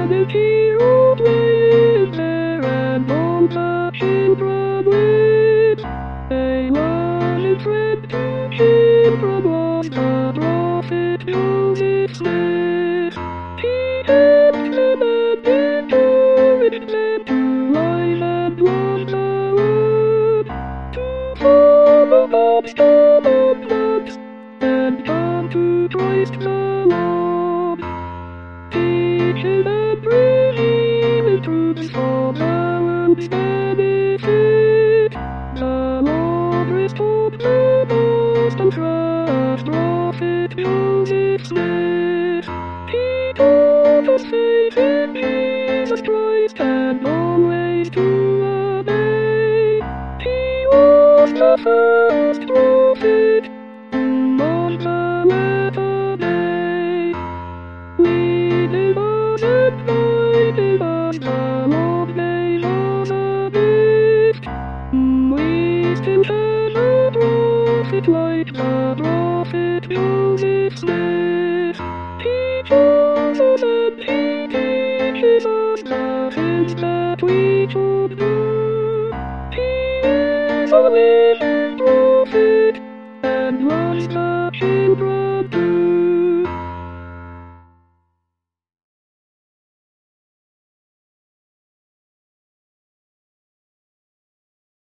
the hero playing there and all the children with. They wanted friend to children was the prophet Joseph Smith. He helped them and encouraged them to live and love the world, to follow God's commandments and come to Christ the Lord. Teaching and revealing truths for the world's benefit. The Lord restored the lost and crushed prophet Joseph Smith. He taught us faith in Jesus Christ and always to obey. He was the first prophet on the latter day. Leading on and guiding us, the Lord gave us a gift. We still have a prophet like the prophet Joseph Smith. He chose us and he teaches us the things that we should do. He is a living prophet and loves the children.